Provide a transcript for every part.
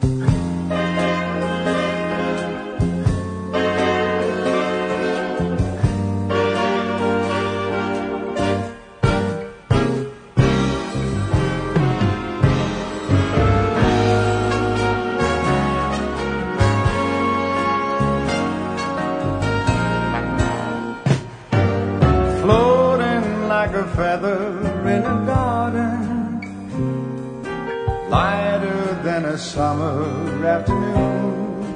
Like a feather in a garden, lighter than a summer afternoon.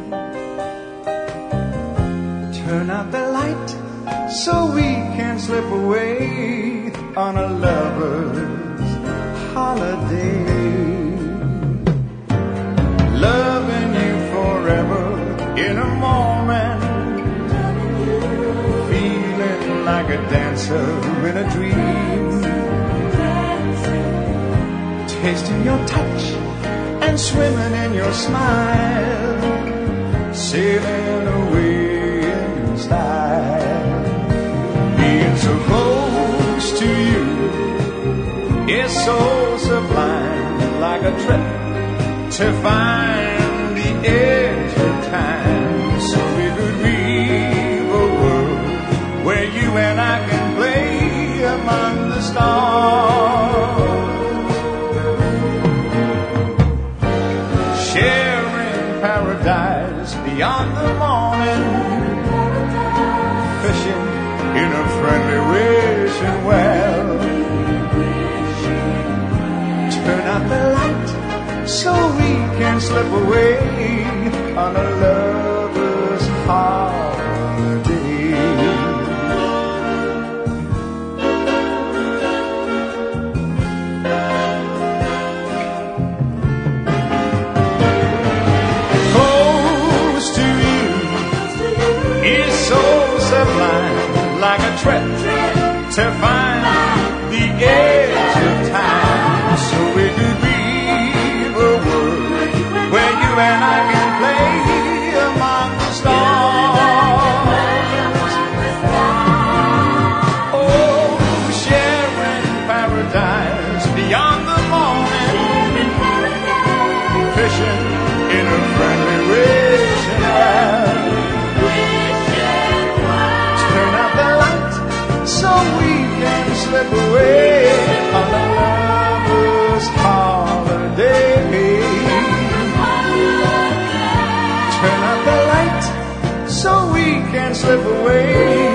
Turn out the light so we can slip away on a lover's holiday. Loving you forever in a moment, feeling like a dancer in a dream, tasting your touch and swimming in your smile, sailing away in style. Being so close to you is so sublime, like a trip to find the edge of time, so we could weave a world where you and I can play among the stars, sharing paradise beyond the morning, fishing in a friendly wishing well. Turn out the light so we can slip away on a lover's holiday. Like a trip to find the edge of time, so we could weave a world where you and I can play among the stars. Oh, sharing paradise beyond the morning, fishing in a friendly wishing well. So we can slip away on a lover's holiday. Turn out the light so we can slip away